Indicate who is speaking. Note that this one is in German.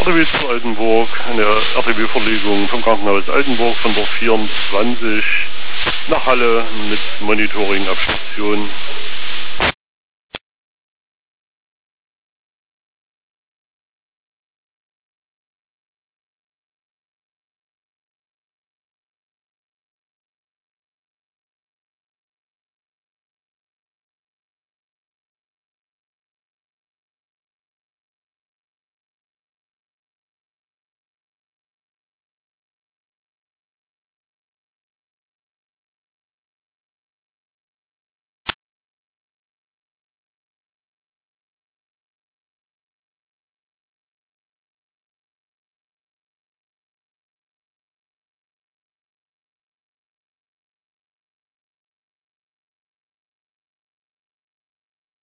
Speaker 1: RTW zu Altenburg, eine RTW-Verlegung vom Krankenhaus Altenburg von der 24 nach Halle mit Monitoring ab Station.